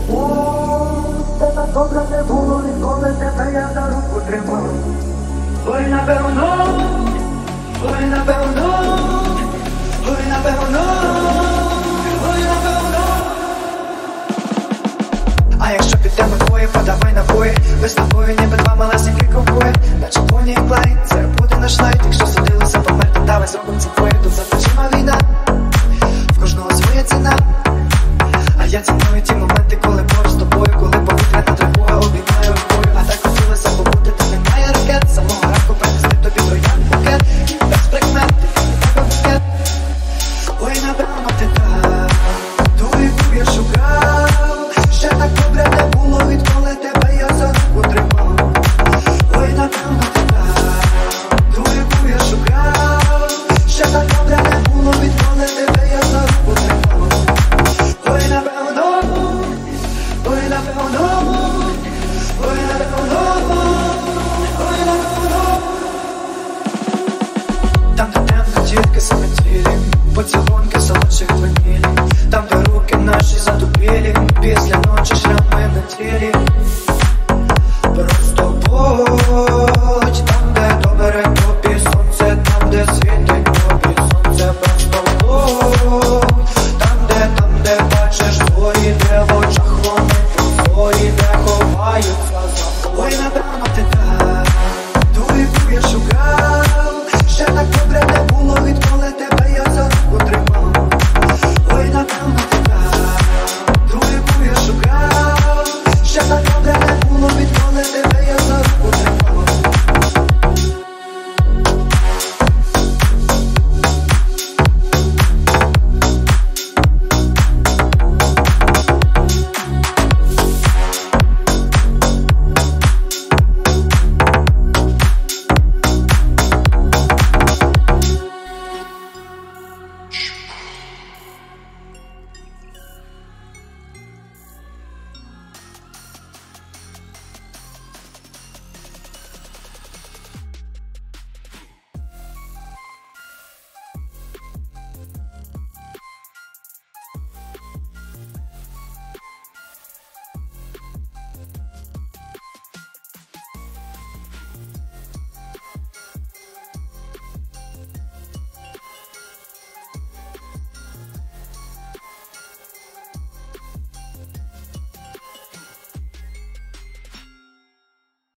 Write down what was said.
Тебе добре не було ніколи, тебе я за руку тримав. Ой, напевно, ой, напевно, ой, напевно, ой, напевно. А якщо підемо двоє, подавай набої. Без тобою ніби два малесенькі ковбої. Наче Бонні і Клайд, це буде наш лайт. Якщо судилися померти, давай зробимо це твоє. Тут за плечима війна, в кожного своя ціна.